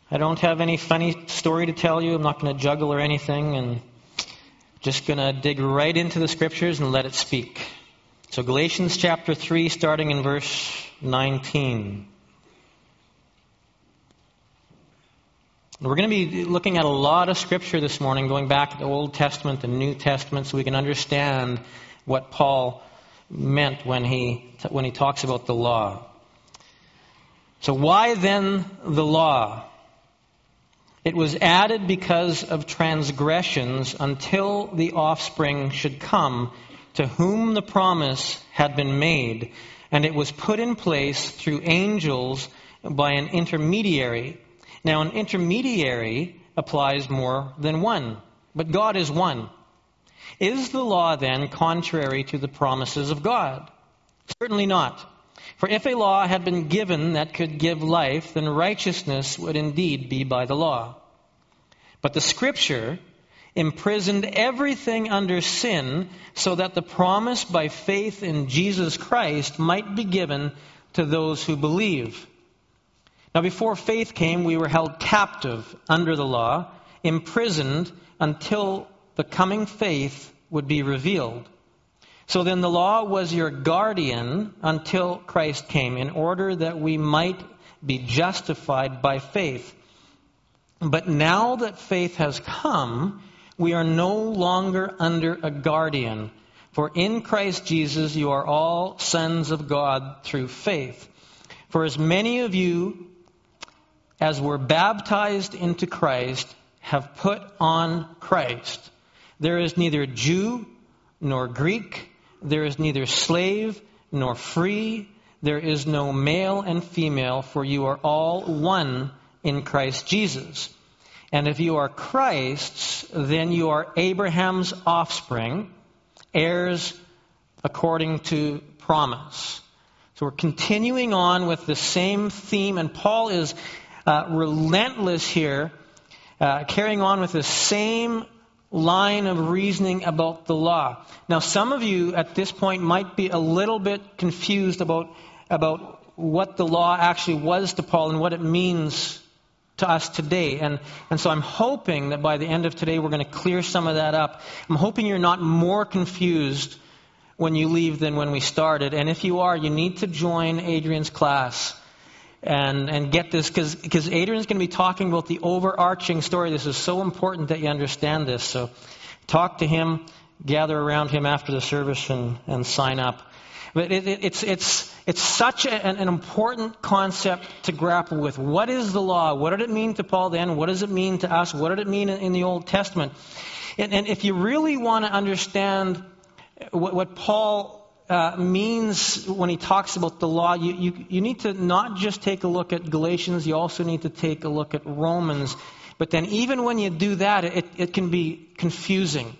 I don't have any funny story to tell you. I'm not going to juggle or anything, and just going to dig right into the Scriptures and let it speak. So Galatians chapter 3, starting in verse 19. We're going to be looking at a lot of Scripture this morning, going back to the Old Testament and New Testament, so we can understand what Paul meant when he talks about the law. So why then the law? It was added because of transgressions until the offspring should come, to whom the promise had been made, and it was put in place through angels by an intermediary. Now, an intermediary applies more than one, but God is one. Is the law then contrary to the promises of God? Certainly not. For if a law had been given that could give life, then righteousness would indeed be by the law. But the Scripture imprisoned everything under sin, so that the promise by faith in Jesus Christ might be given to those who believe. Now, before faith came, we were held captive under the law, imprisoned until the coming faith would be revealed. So then the law was your guardian until Christ came, in order that we might be justified by faith. But now that faith has come, we are no longer under a guardian. For in Christ Jesus you are all sons of God through faith. For as many of you as were baptized into Christ have put on Christ. There is neither Jew nor Greek. There is neither slave nor free. There is no male and female, for you are all one in Christ Jesus. And if you are Christ's, then you are Abraham's offspring, heirs according to promise. So we're continuing on with the same theme, and Paul is relentless here, carrying on with the same line of reasoning about the law. Now, some of you at this point might be a little bit confused about what the law actually was to Paul and what it means to us today. And so I'm hoping that by the end of today we're going to clear some of that up. I'm hoping you're not more confused when you leave than when we started. And if you are, you need to join Adrian's class and get this, because Adrian's going to be talking about the overarching story. This is so important that you understand this. So talk to him, gather around him after the service, and sign up. But it's such an important concept to grapple with. What is the law? What did it mean to Paul then? What does it mean to us? What did it mean in the Old Testament? And if you really want to understand what Paul means when he talks about the law, you need to not just take a look at Galatians, you also need to take a look at Romans. But then even when you do that, it can be confusing.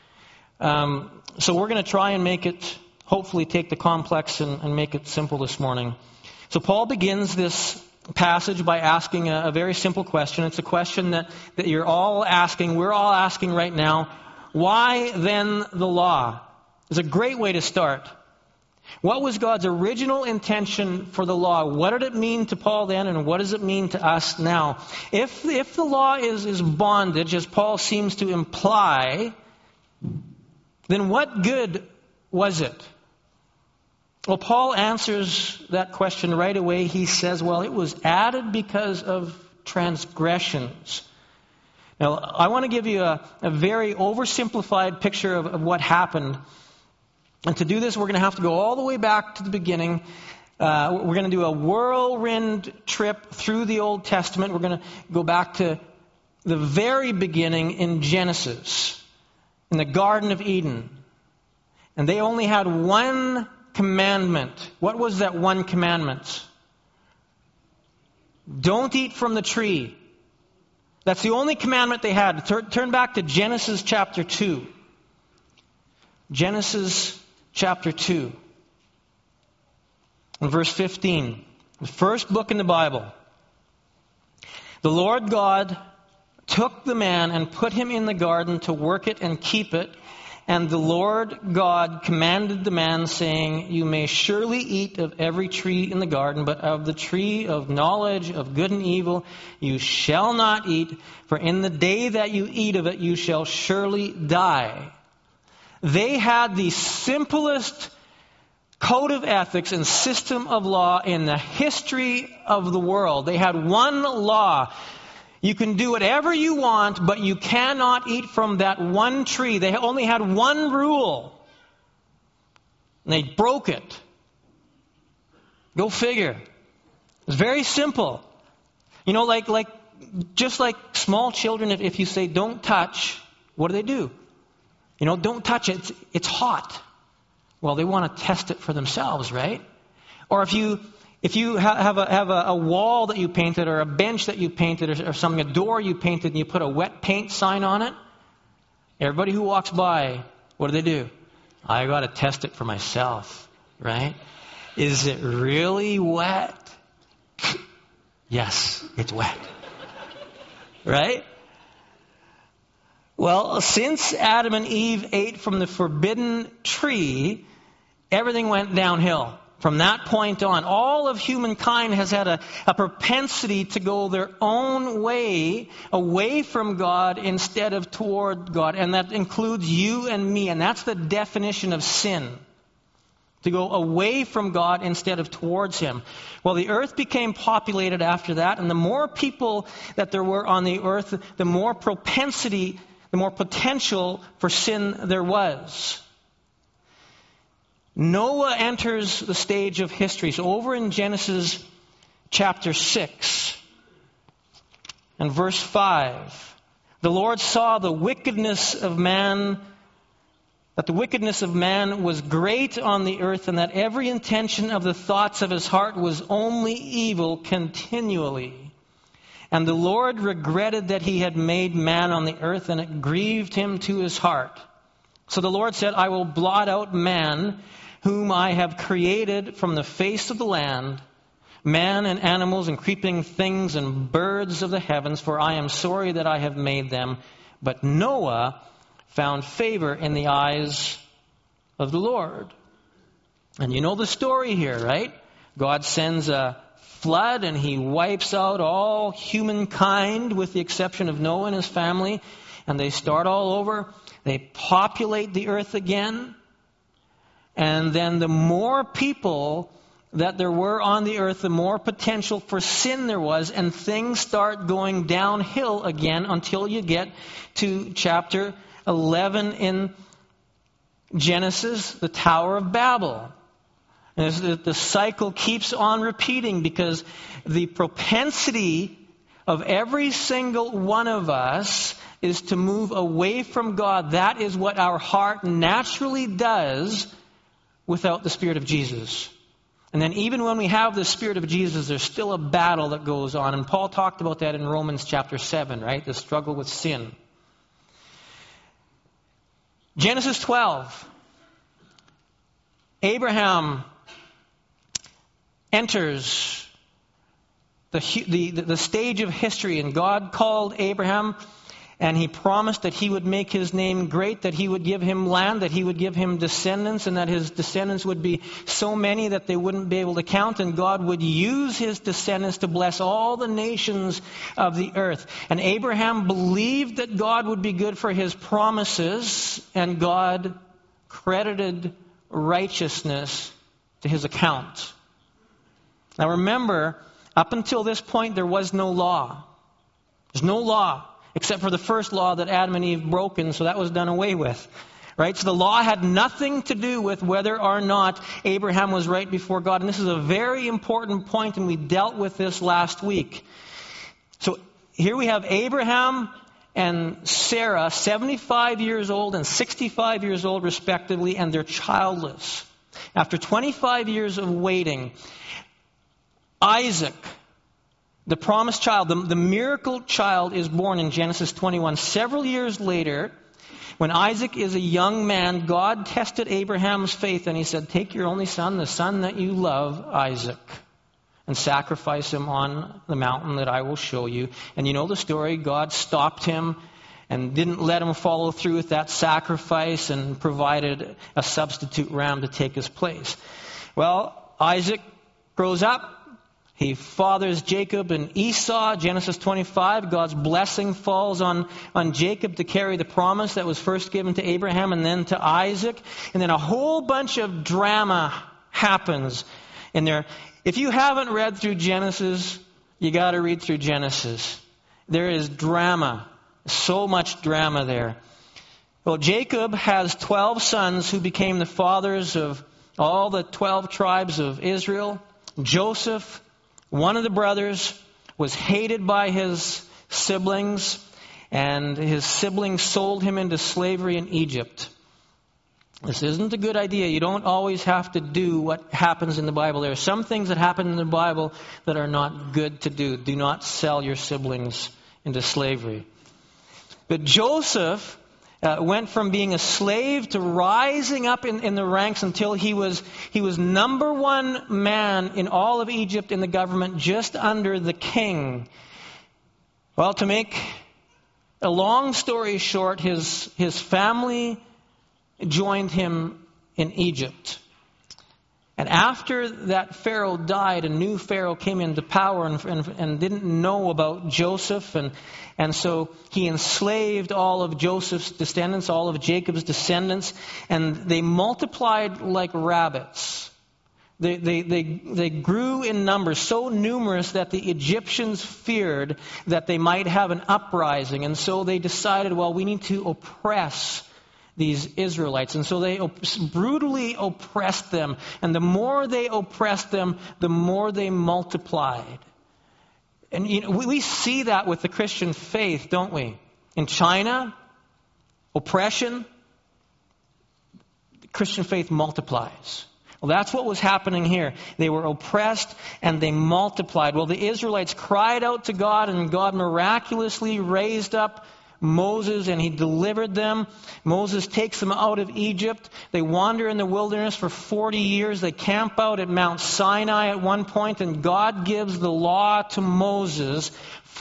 So we're going to try and make it, hopefully take the complex and make it simple this morning. So Paul begins this passage by asking a very simple question. It's a question that you're all asking, we're all asking right now. Why then the law? It's a great way to start. What was God's original intention for the law? What did it mean to Paul then, and what does it mean to us now? If the law is bondage, as Paul seems to imply, then what good was it? Well, Paul answers that question right away. He says, well, it was added because of transgressions. Now, I want to give you a very oversimplified picture of what happened. And to do this, we're going to have to go all the way back to the beginning. We're going to do a whirlwind trip through the Old Testament. We're going to go back to the very beginning in Genesis, in the Garden of Eden. And they only had one commandment. What was that one commandment? Don't eat from the tree. That's the only commandment they had. Turn back to Genesis chapter 2. Genesis chapter 2. And verse 15. The first book in the Bible. The Lord God took the man and put him in the garden to work it and keep it. And the Lord God commanded the man, saying, You may surely eat of every tree in the garden, but of the tree of knowledge of good and evil you shall not eat, for in the day that you eat of it you shall surely die. They had the simplest code of ethics and system of law in the history of the world. They had one law. You can do whatever you want, but you cannot eat from that one tree. They only had one rule. And they broke it. Go figure. It's very simple. You know, just like small children, if you say don't touch, what do? You know, don't touch it. It's hot. Well, they want to test it for themselves, right? Or if you have a wall that you painted, or a bench that you painted, or something, a door you painted, and you put a wet paint sign on it, everybody who walks by, what do? I got to test it for myself, right? Is it really wet? Yes, it's wet. Right? Well, since Adam and Eve ate from the forbidden tree, everything went downhill. From that point on, all of humankind has had a propensity to go their own way, away from God instead of toward God. And that includes you and me. And that's the definition of sin. To go away from God instead of towards Him. Well, the earth became populated after that. And the more people that there were on the earth, the more propensity, the more potential for sin there was. Noah enters the stage of history. So over in Genesis chapter 6 and verse 5, the Lord saw the wickedness of man, that the wickedness of man was great on the earth, and that every intention of the thoughts of his heart was only evil continually. And the Lord regretted that He had made man on the earth, and it grieved Him to His heart. So the Lord said, I will blot out man, whom I have created from the face of the land, man and animals and creeping things and birds of the heavens, for I am sorry that I have made them. But Noah found favor in the eyes of the Lord. And you know the story here, right? God sends a flood and He wipes out all humankind with the exception of Noah and his family. And they start all over. They populate the earth again. And then the more people that there were on the earth, the more potential for sin there was, and things start going downhill again until you get to chapter 11 in Genesis, the Tower of Babel. And the cycle keeps on repeating because the propensity of every single one of us is to move away from God. That is what our heart naturally does without the Spirit of Jesus. And then even when we have the Spirit of Jesus, there's still a battle that goes on. And Paul talked about that in Romans chapter 7, right? The struggle with sin. Genesis 12. Abraham enters the stage of history, and God called Abraham, and He promised that He would make his name great, that He would give him land, that He would give him descendants, and that his descendants would be so many that they wouldn't be able to count, and God would use his descendants to bless all the nations of the earth. And Abraham believed that God would be good for His promises, and God credited righteousness to his account. Now remember, up until this point there was no law. There's no law. Except for the first law that Adam and Eve broken, so that was done away with. Right? So the law had nothing to do with whether or not Abraham was right before God. And this is a very important point, and we dealt with this last week. So here we have Abraham and Sarah, 75 years old and 65 years old respectively, and they're childless. After 25 years of waiting, Isaac, the promised child, the miracle child, is born in Genesis 21. Several years later, when Isaac is a young man, God tested Abraham's faith, and He said, take your only son, the son that you love, Isaac, and sacrifice him on the mountain that I will show you. And you know the story. God stopped him and didn't let him follow through with that sacrifice and provided a substitute ram to take his place. Well, Isaac grows up. He fathers Jacob and Esau. Genesis 25, God's blessing falls on Jacob to carry the promise that was first given to Abraham and then to Isaac. And then a whole bunch of drama happens in there. If you haven't read through Genesis, you got to read through Genesis. There is drama. So much drama there. Well, Jacob has 12 sons who became the fathers of all the 12 tribes of Israel. Joseph, one of the brothers, was hated by his siblings, and his siblings sold him into slavery in Egypt. This isn't a good idea. You don't always have to do what happens in the Bible. There are some things that happen in the Bible that are not good to do. Do not sell your siblings into slavery. But Joseph went from being a slave to rising up in the ranks until he was number one man in all of Egypt in the government, just under the king. Well, to make a long story short, his family joined him in Egypt. And after that Pharaoh died, a new Pharaoh came into power and didn't know about Joseph. And so he enslaved all of Joseph's descendants, all of Jacob's descendants, and they multiplied like rabbits. They grew in numbers, so numerous that the Egyptians feared that they might have an uprising. And so they decided, well, we need to oppress these Israelites. And so they brutally oppressed them. And the more they oppressed them, the more they multiplied. And we see that with the Christian faith, don't we? In China, oppression, the Christian faith multiplies. Well, that's what was happening here. They were oppressed and they multiplied. Well, the Israelites cried out to God, and God miraculously raised up Moses, and he delivered them. Moses takes them out of Egypt. They wander in the wilderness for 40 years. They camp out at Mount Sinai at one point, and God gives the law to Moses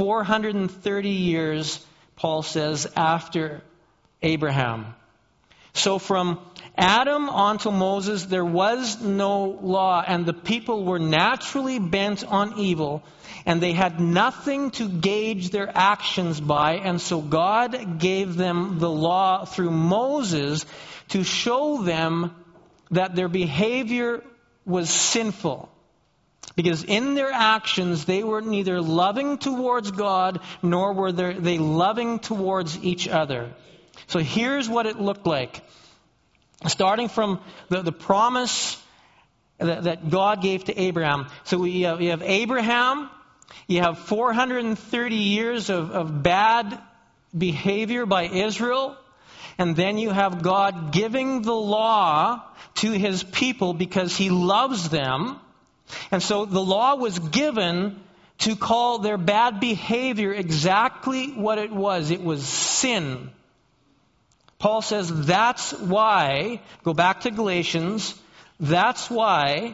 430 years, Paul says, after Abraham. So from Adam onto Moses, there was no law, and the people were naturally bent on evil, and they had nothing to gauge their actions by, and so God gave them the law through Moses to show them that their behavior was sinful. Because in their actions, they were neither loving towards God, nor were they loving towards each other. So here's what it looked like. Starting from the promise that God gave to Abraham. So you have Abraham. You have 430 years of bad behavior by Israel. And then you have God giving the law to his people because he loves them. And so the law was given to call their bad behavior exactly what it was. It was sin. Paul says that's why, go back to Galatians, that's why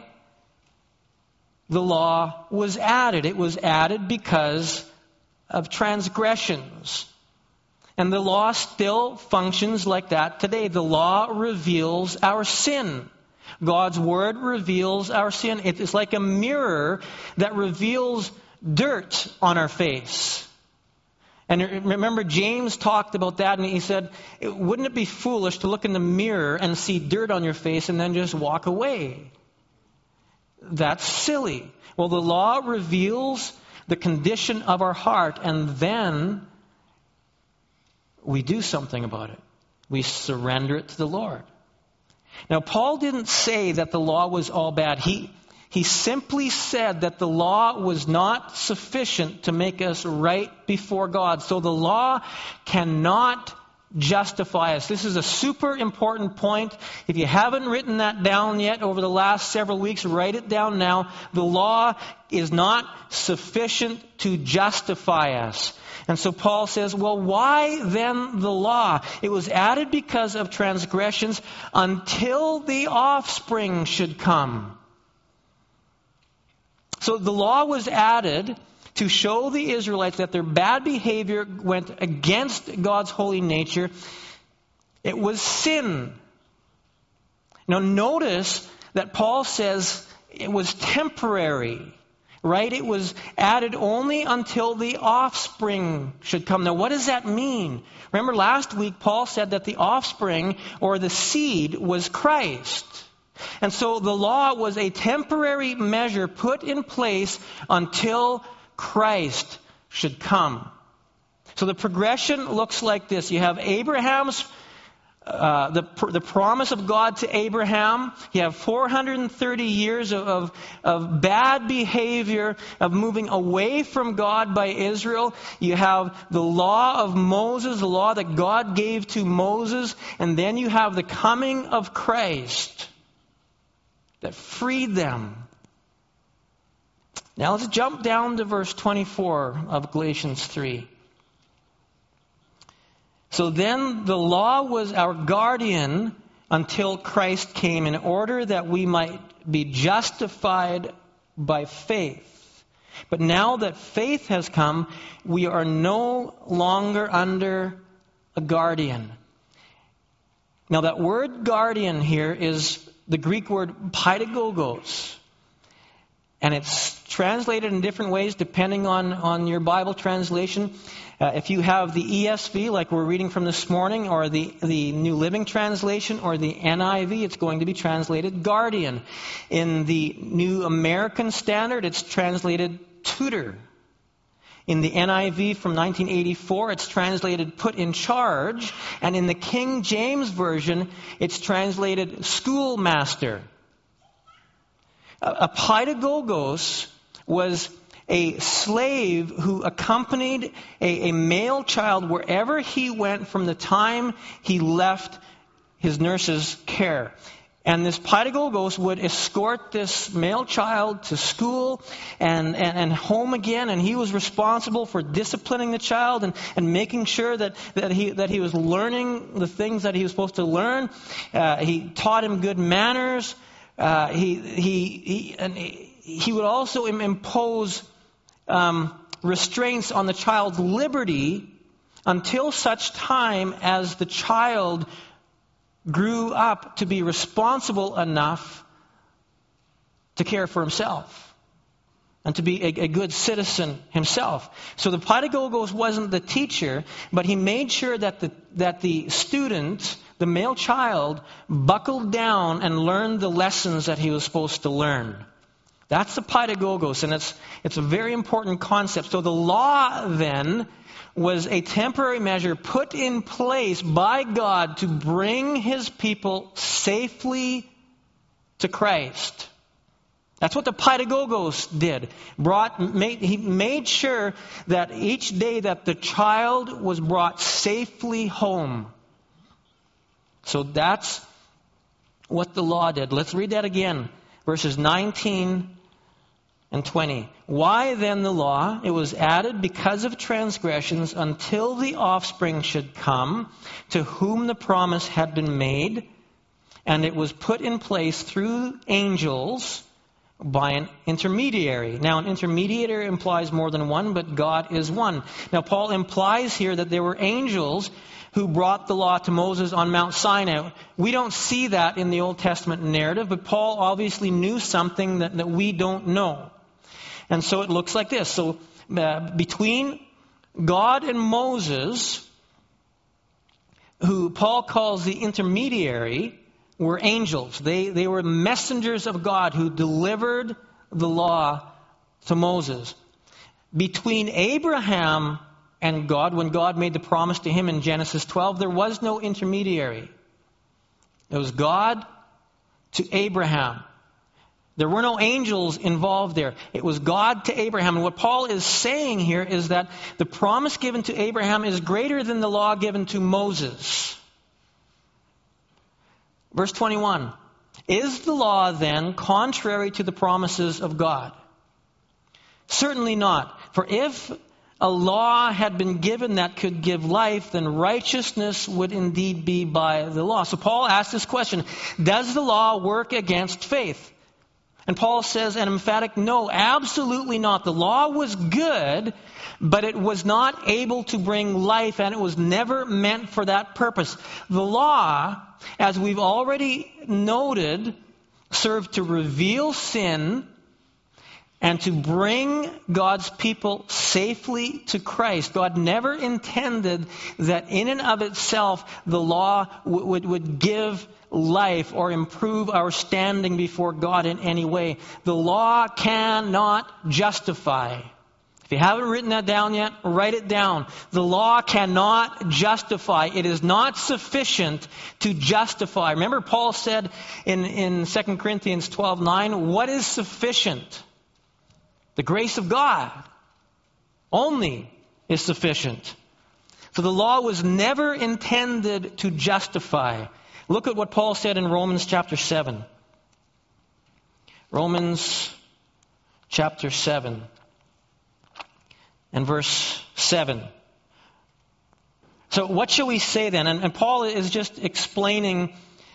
the law was added. It was added because of transgressions. And the law still functions like that today. The law reveals our sin. God's word reveals our sin. It is like a mirror that reveals dirt on our face. And remember, James talked about that, and he said, wouldn't it be foolish to look in the mirror and see dirt on your face and then just walk away? That's silly. Well, the law reveals the condition of our heart, and then we do something about it. We surrender it to the Lord. Now, Paul didn't say that the law was all bad. He simply said that the law was not sufficient to make us right before God. So the law cannot justify us. This is a super important point. If you haven't written that down yet over the last several weeks, write it down now. The law is not sufficient to justify us. And so Paul says, well, why then the law? It was added because of transgressions until the offspring should come. So the law was added to show the Israelites that their bad behavior went against God's holy nature. It was sin. Now notice that Paul says it was temporary, right? It was added only until the offspring should come. Now what does that mean? Remember last week Paul said that the offspring or the seed was Christ. And so the law was a temporary measure put in place until Christ should come. So the progression looks like this. You have Abraham's the promise of God to Abraham. You have 430 years of bad behavior, of moving away from God by Israel. You have the law of Moses, the law that God gave to Moses. And then you have the coming of Christ that freed them. Now let's jump down to verse 24 of Galatians 3. So then the law was our guardian until Christ came, in order that we might be justified by faith. But now that faith has come, we are no longer under a guardian. Now that word guardian here is the Greek word paidagogos. And it's translated in different ways depending on your Bible translation. If you have the ESV, like we're reading from this morning, or the New Living Translation, or the NIV, it's going to be translated guardian. In the New American Standard, it's translated tutor. In the NIV from 1984, it's translated put in charge. And in the King James Version, it's translated schoolmaster. A paidagogos was a slave who accompanied a male child wherever he went from the time he left his nurse's care. And this paidagogos would escort this male child to school and home again, and he was responsible for disciplining the child and making sure that he was learning the things that he was supposed to learn. He taught him good manners. He would also impose restraints on the child's liberty until such time as the child grew up to be responsible enough to care for himself and to be a good citizen himself. So the paidagogos wasn't the teacher, but he made sure that the student, the male child, buckled down and learned the lessons that he was supposed to learn. That's the paidagogos, and it's a very important concept. So the law then was a temporary measure put in place by God to bring His people safely to Christ. That's what the paidagogos did. He made sure that each day that the child was brought safely home. So that's what the law did. Let's read that again. Verses 19 and 20. Why then the law? It was added because of transgressions until the offspring should come, to whom the promise had been made. And it was put in place through angels by an intermediary. Now, an intermediary implies more than one, but God is one. Now, Paul implies here that there were angels who brought the law to Moses on Mount Sinai. We don't see that in the Old Testament narrative, but Paul obviously knew something that we don't know. And so it looks like this. So between God and Moses, who Paul calls the intermediary, were angels. They were messengers of God who delivered the law to Moses. Between Abraham and God, when God made the promise to him in Genesis 12, there was no intermediary. It was God to Abraham. There were no angels involved there. It was God to Abraham. And what Paul is saying here is that the promise given to Abraham is greater than the law given to Moses. Verse 21. Is the law then contrary to the promises of God? Certainly not. For if a law had been given that could give life, then righteousness would indeed be by the law. So Paul asked this question: does the law work against faith? And Paul says an emphatic no, absolutely not. The law was good, but it was not able to bring life, and it was never meant for that purpose. The law, as we've already noted, served to reveal sin and to bring God's people safely to Christ. God never intended that in and of itself the law would give life or improve our standing before God in any way. The law cannot justify. If you haven't written that down yet, write it down. The law cannot justify. It is not sufficient to justify. Remember Paul said in 2 Corinthians 12:9, what is sufficient? The grace of God only is sufficient. So the law was never intended to justify. Look at what Paul said in Romans chapter 7. Romans chapter 7 and verse 7. So what shall we say then? And Paul is just explaining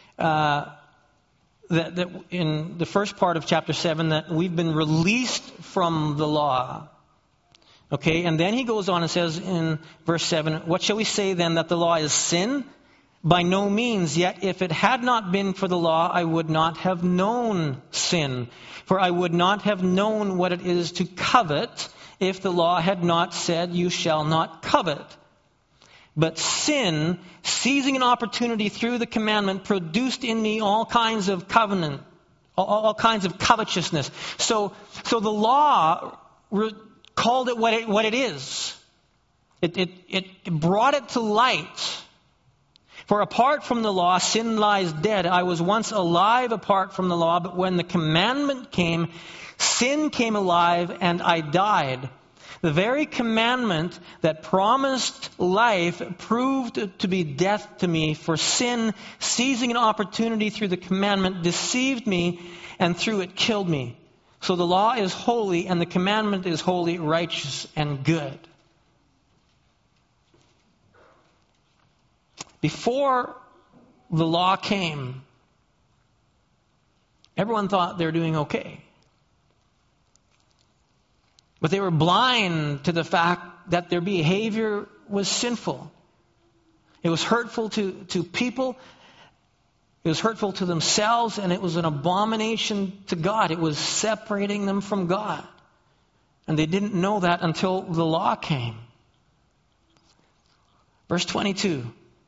that in the first part of chapter 7 that we've been released from the law. Okay, and then he goes on and says in verse 7, what shall we say then, that the law is sin? By no means, yet if it had not been for the law, I would not have known sin. For I would not have known what it is to covet if the law had not said, you shall not covet. But sin, seizing an opportunity through the commandment, produced in me all kinds of all kinds of covetousness. So the law called it what it is. It brought it to light. For apart from the law, sin lies dead. I was once alive apart from the law, but when the commandment came, sin came alive and I died. The very commandment that promised life proved to be death to me, for sin, seizing an opportunity through the commandment, deceived me, and through it killed me. So the law is holy, and the commandment is holy, righteous, and good. Before the law came, everyone thought they were doing okay. But they were blind to the fact that their behavior was sinful. It was hurtful to people. It was hurtful to themselves, and it was an abomination to God. It was separating them from God. And they didn't know that until the law came. Verse 22.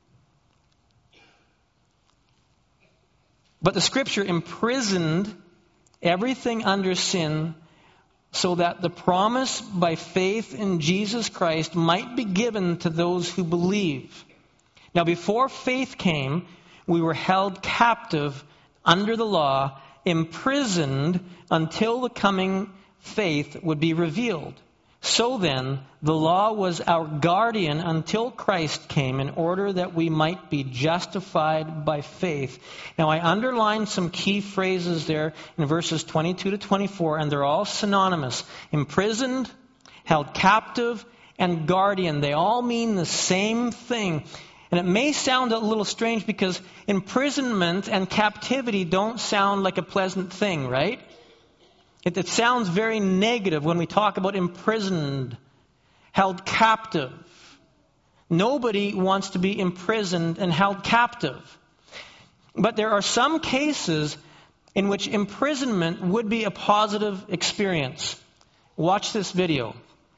But the Scripture imprisoned everything under sin, so that the promise by faith in Jesus Christ might be given to those who believe. Now, before faith came, we were held captive under the law, imprisoned until the coming faith would be revealed. So then, the law was our guardian until Christ came, in order that we might be justified by faith. Now, I underlined some key phrases there in verses 22 to 24, and they're all synonymous. Imprisoned, held captive, and guardian. They all mean the same thing. And it may sound a little strange because imprisonment and captivity don't sound like a pleasant thing, right? It sounds very negative when we talk about imprisoned, held captive. Nobody wants to be imprisoned and held captive. But there are some cases in which imprisonment would be a positive experience. Watch this video.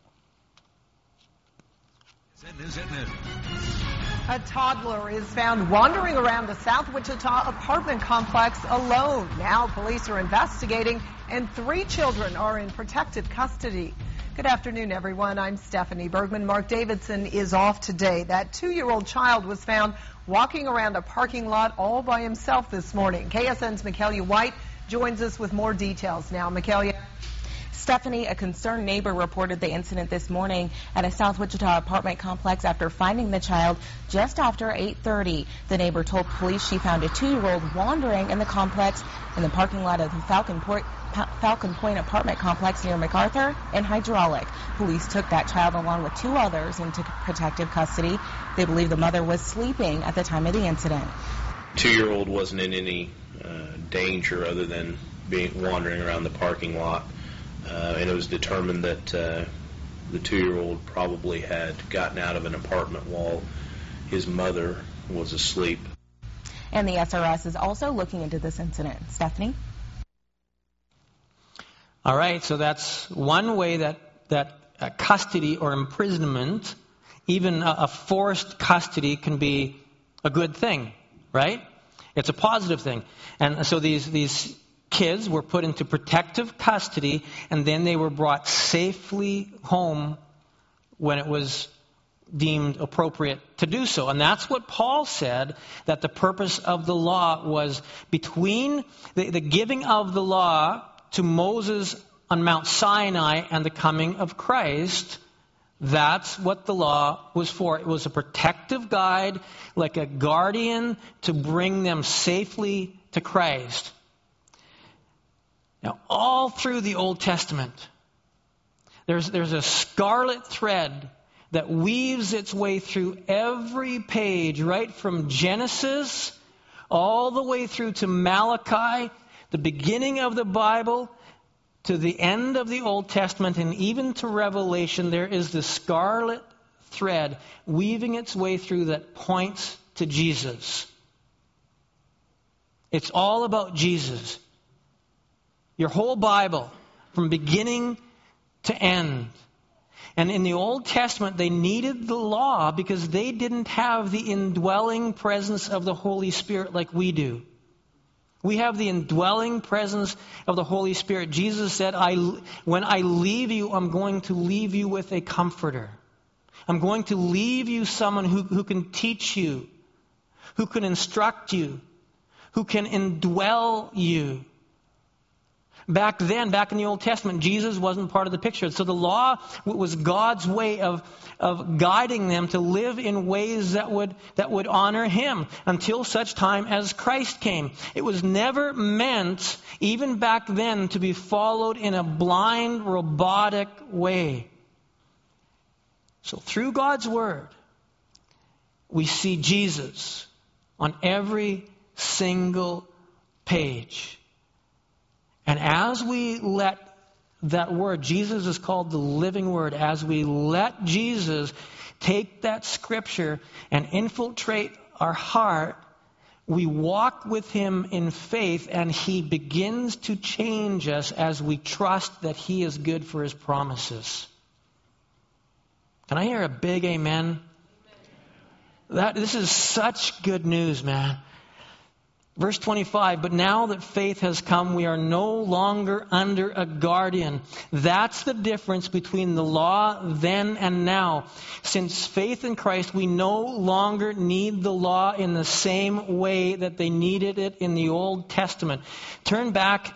A toddler is found wandering around the South Wichita apartment complex alone. Now police are investigating, and 3 children are in protective custody. Good afternoon, everyone. I'm Stephanie Bergman. Mark Davidson is off today. That 2-year-old child was found walking around a parking lot all by himself this morning. KSN's Michaelia White joins us with more details now. Michaelia. Stephanie, a concerned neighbor reported the incident this morning at a South Wichita apartment complex after finding the child just after 8:30. The neighbor told police she found a 2-year-old wandering in the complex in the parking lot of the Falcon Point apartment complex near MacArthur and Hydraulic. Police took that child along with 2 others into protective custody. They believe the mother was sleeping at the time of the incident. 2-year-old wasn't in any danger other than wandering around the parking lot, and it was determined that the 2-year-old probably had gotten out of an apartment while his mother was asleep. And the SRS is also looking into this incident. Stephanie? All right, so that's one way that custody or imprisonment, even a forced custody, can be a good thing, right? It's a positive thing. And so these kids were put into protective custody, and then they were brought safely home when it was deemed appropriate to do so. And that's what Paul said, that the purpose of the law was between the giving of the law to Moses on Mount Sinai and the coming of Christ. That's what the law was for. It was a protective guide, like a guardian, to bring them safely to Christ. Now, all through the Old Testament, there's a scarlet thread that weaves its way through every page, right from Genesis all the way through to Malachi, the beginning of the Bible, to the end of the Old Testament, and even to Revelation. There is the scarlet thread weaving its way through that points to Jesus. It's all about Jesus. Your whole Bible, from beginning to end. And in the Old Testament, they needed the law because they didn't have the indwelling presence of the Holy Spirit like we do. We have the indwelling presence of the Holy Spirit. Jesus said, when I leave you, I'm going to leave you with a comforter. I'm going to leave you someone who can teach you, who can instruct you, who can indwell you. Back then, back in the Old Testament, Jesus wasn't part of the picture. So the law was God's way of guiding them to live in ways that would honor Him until such time as Christ came. It was never meant, even back then, to be followed in a blind, robotic way. So through God's Word, we see Jesus on every single page. And as we let that Word, Jesus is called the living Word, as we let Jesus take that Scripture and infiltrate our heart, we walk with Him in faith, and He begins to change us as we trust that He is good for His promises. Can I hear a big amen? This is such good news, man. Verse 25, but now that faith has come, we are no longer under a guardian. That's the difference between the law then and now. Since faith in Christ, we no longer need the law in the same way that they needed it in the Old Testament. Turn back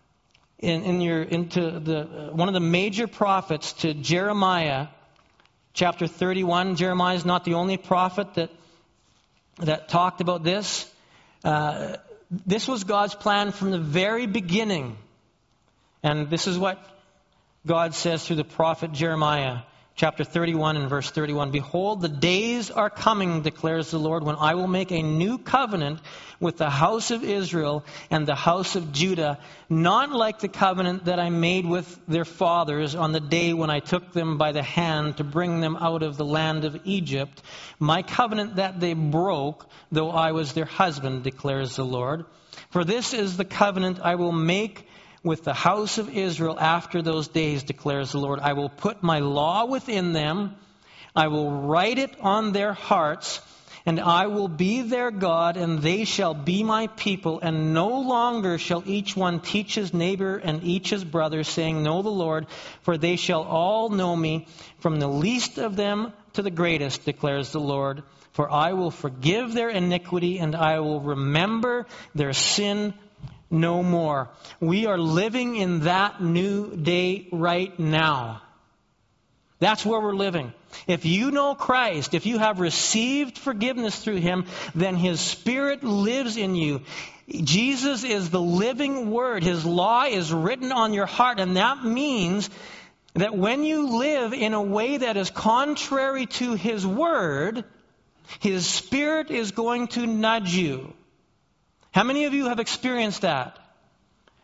into one of the major prophets, to Jeremiah, chapter 31. Jeremiah is not the only prophet that talked about this. This was God's plan from the very beginning. And this is what God says through the prophet Jeremiah, chapter 31 and verse 31. Behold, the days are coming, declares the Lord, when I will make a new covenant with the house of Israel and the house of Judah, not like the covenant that I made with their fathers on the day when I took them by the hand to bring them out of the land of Egypt, my covenant that they broke, though I was their husband, declares the Lord. For this is the covenant I will make with the house of Israel after those days, declares the Lord. I will put my law within them, I will write it on their hearts, and I will be their God, and they shall be my people. And no longer shall each one teach his neighbor and each his brother, saying, Know the Lord, for they shall all know me, from the least of them to the greatest, declares the Lord. For I will forgive their iniquity, and I will remember their sin no more. We are living in that new day right now. That's where we're living. If you know Christ, if you have received forgiveness through Him, then His Spirit lives in you. Jesus is the living Word. His law is written on your heart, and that means that when you live in a way that is contrary to His Word, His Spirit is going to nudge you. How many of you have experienced that?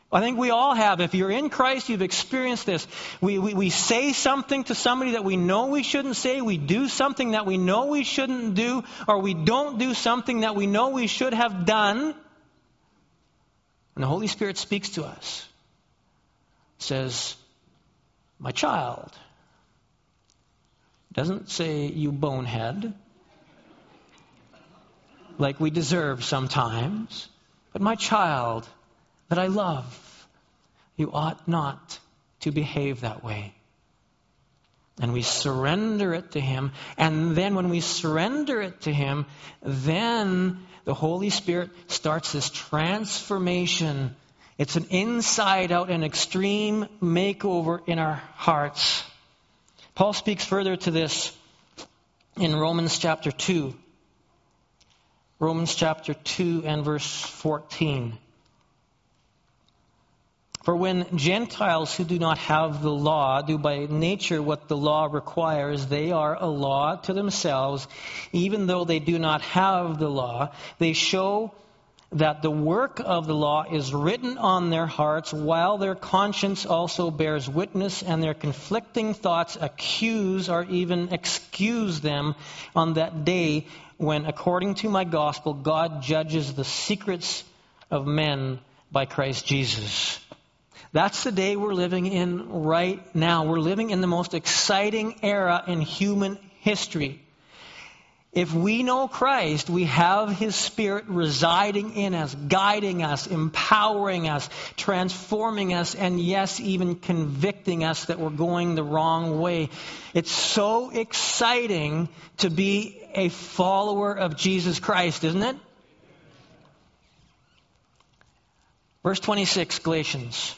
I think we all have. If you're in Christ, you've experienced this. We say something to somebody that we know we shouldn't say. We do something that we know we shouldn't do. Or we don't do something that we know we should have done. And the Holy Spirit speaks to us. Says, my child. Doesn't say, you bonehead. Like we deserve sometimes. But my child that I love, you ought not to behave that way. And we surrender it to Him. And then when we surrender it to Him, then the Holy Spirit starts this transformation. It's an inside out and extreme makeover in our hearts. Paul speaks further to this in Romans chapter 2. Romans chapter 2 and verse 14. For when Gentiles who do not have the law do by nature what the law requires, they are a law to themselves, even though they do not have the law. They show that the work of the law is written on their hearts, while their conscience also bears witness, and their conflicting thoughts accuse or even excuse them on that day when, according to my gospel, God judges the secrets of men by Christ Jesus. That's the day we're living in right now. We're living in the most exciting era in human history. If we know Christ, we have His Spirit residing in us, guiding us, empowering us, transforming us, and yes, even convicting us that we're going the wrong way. It's so exciting to be a follower of Jesus Christ, isn't it? Verse 26, Galatians.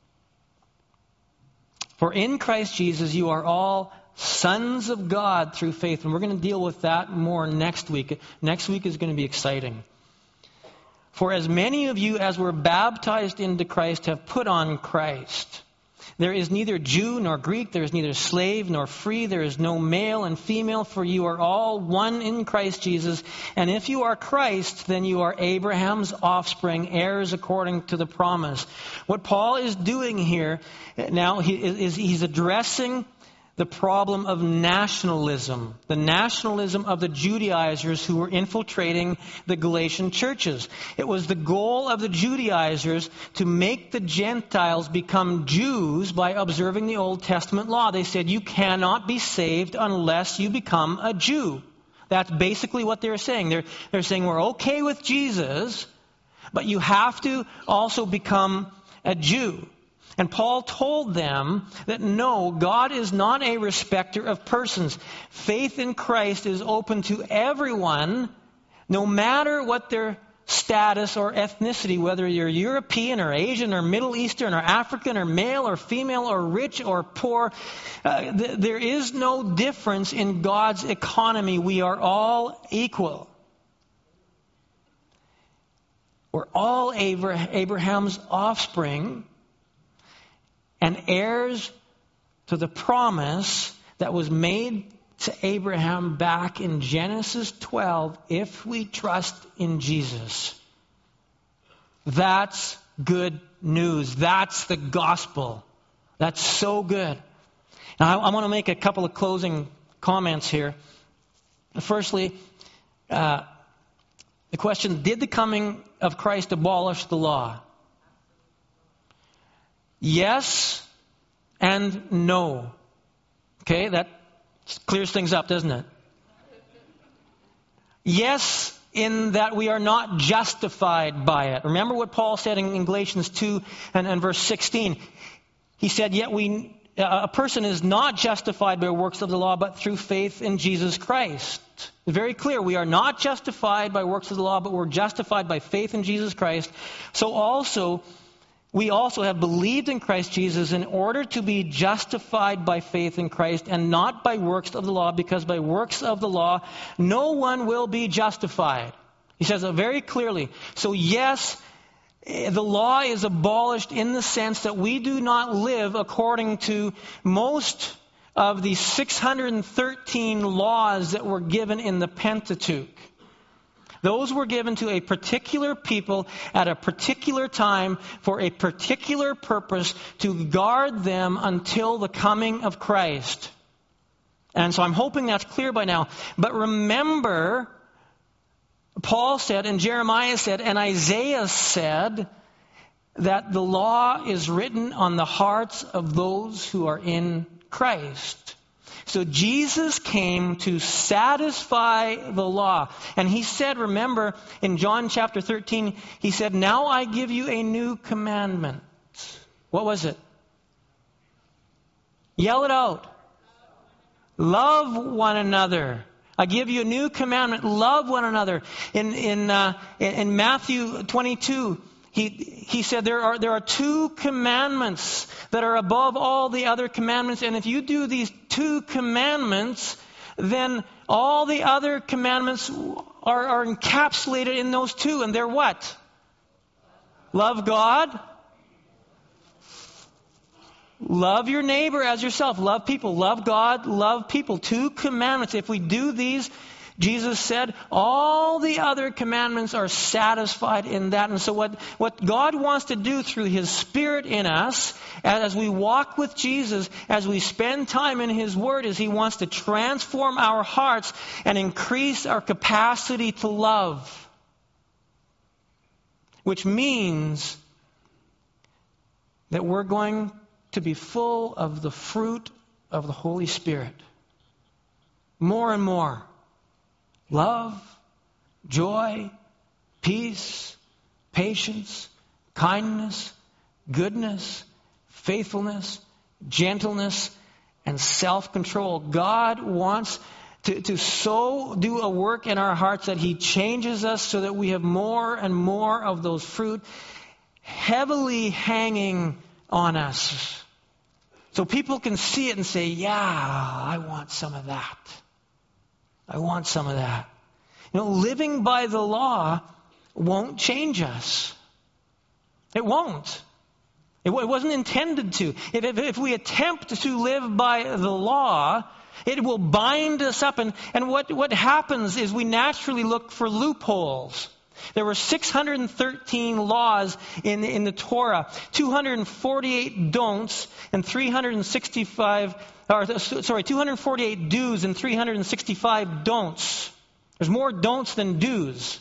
For in Christ Jesus you are all sons of God through faith. And we're going to deal with that more next week. Next week is going to be exciting. For as many of you as were baptized into Christ have put on Christ. There is neither Jew nor Greek, there is neither slave nor free, there is no male and female, for you are all one in Christ Jesus. And if you are Christ, then you are Abraham's offspring, heirs according to the promise. What Paul is doing here now, he's addressing the problem of nationalism, the nationalism of the Judaizers who were infiltrating the Galatian churches. It was the goal of the Judaizers to make the Gentiles become Jews by observing the Old Testament law. They said, you cannot be saved unless you become a Jew. That's basically what they're saying. They're saying we're okay with Jesus, but you have to also become a Jew. And Paul told them that no, God is not a respecter of persons. Faith in Christ is open to everyone, no matter what their status or ethnicity, whether you're European or Asian or Middle Eastern or African or male or female or rich or poor. There is no difference in God's economy. We are all equal. We're all Abraham's offspring, and heirs to the promise that was made to Abraham back in Genesis 12 if we trust in Jesus. That's good news. That's the gospel. That's so good. Now, I want to make a couple of closing comments here. Firstly, the question, did the coming of Christ abolish the law? Yes and no. Okay, that clears things up, doesn't it? Yes, in that we are not justified by it. Remember what Paul said in Galatians 2 and verse 16. He said, yet a person is not justified by works of the law, but through faith in Jesus Christ. Very clear, we are not justified by works of the law, but we're justified by faith in Jesus Christ. So we also have believed in Christ Jesus in order to be justified by faith in Christ and not by works of the law, because by works of the law, no one will be justified. He says it very clearly. So yes, the law is abolished in the sense that we do not live according to most of the 613 laws that were given in the Pentateuch. Those were given to a particular people at a particular time for a particular purpose to guard them until the coming of Christ. And so I'm hoping that's clear by now. But remember, Paul said, and Jeremiah said, and Isaiah said that the law is written on the hearts of those who are in Christ. So Jesus came to satisfy the law. And he said, remember, in John chapter 13, he said, now I give you a new commandment. What was it? Yell it out. Love one another. I give you a new commandment. Love one another. In Matthew 22, he said there are two commandments that are above all the other commandments. And if you do these two commandments, then all the other commandments are encapsulated in those two. And they're what? Love God. Love your neighbor as yourself. Love people. Love God. Love people. Two commandments. If we do these, Jesus said, all the other commandments are satisfied in that. And so what God wants to do through His Spirit in us, as we walk with Jesus, as we spend time in His Word, is He wants to transform our hearts and increase our capacity to love. Which means that we're going to be full of the fruit of the Holy Spirit. More and more. Love, joy, peace, patience, kindness, goodness, faithfulness, gentleness, and self-control. God wants to so do a work in our hearts that He changes us so that we have more and more of those fruit heavily hanging on us. So people can see it and say, yeah, I want some of that. I want some of that. You know, living by the law won't change us. It won't. It wasn't intended to. If we attempt to live by the law, it will bind us up. And what happens is we naturally look for loopholes. There were 613 laws in the Torah, 248 don'ts, and 248 do's and 365 don'ts. There's more don'ts than do's.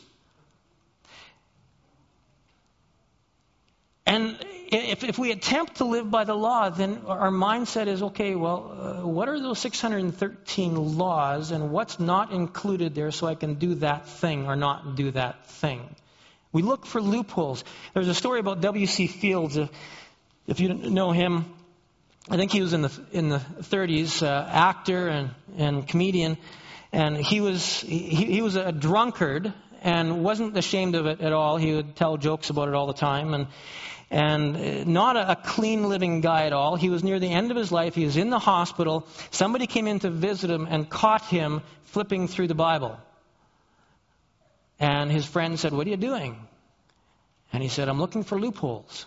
And if we attempt to live by the law, then our mindset is, okay, well, what are those 613 laws and what's not included there so I can do that thing or not do that thing? We look for loopholes. There's a story about W.C. Fields. If you know him, I think he was in the 30s, actor and comedian, and he was a drunkard and wasn't ashamed of it at all. He would tell jokes about it all the time, and not a clean living guy at all. He was near the end of his life. He was in the hospital. Somebody came in to visit him and caught him flipping through the Bible. And his friend said, "What are you doing?" And he said, "I'm looking for loopholes.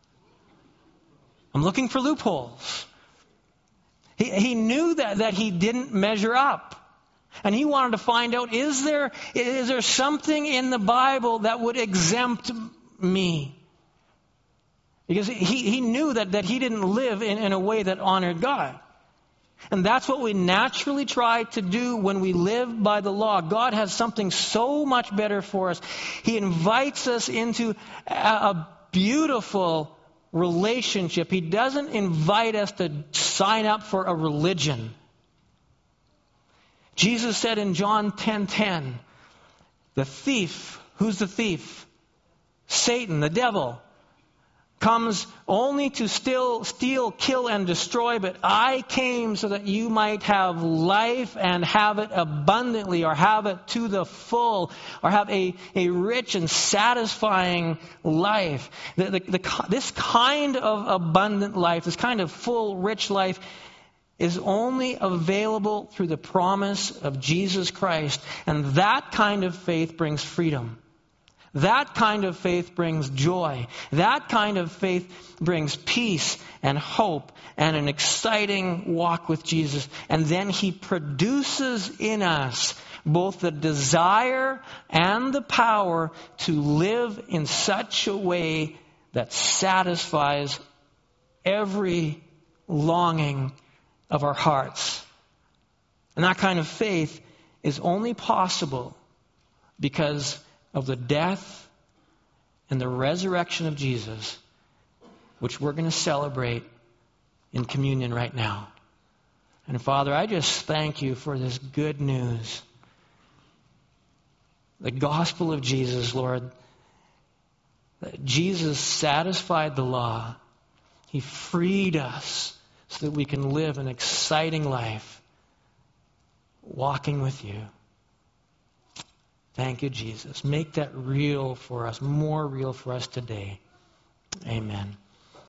I'm looking for loopholes." He knew that he didn't measure up. And he wanted to find out, is there something in the Bible that would exempt me? Because he knew that he didn't live in a way that honored God. And that's what we naturally try to do when we live by the law. God has something so much better for us. He invites us into a beautiful relationship. He doesn't invite us to sign up for a religion. Jesus said in John 10:10, the thief, who's the thief? Satan, the devil, comes only to steal, kill, and destroy, but I came so that you might have life and have it abundantly, or have it to the full, or have a rich and satisfying life. This kind of abundant life, this kind of full, rich life, is only available through the promise of Jesus Christ. And that kind of faith brings freedom. That kind of faith brings joy. That kind of faith brings peace and hope and an exciting walk with Jesus. And then He produces in us both the desire and the power to live in such a way that satisfies every longing of our hearts. And that kind of faith is only possible because of the death and the resurrection of Jesus, which we're going to celebrate in communion right now. And Father, I just thank you for this good news. The gospel of Jesus, Lord. That Jesus satisfied the law. He freed us so that we can live an exciting life, walking with you. Thank you, Jesus. Make that real for us, more real for us today. Amen.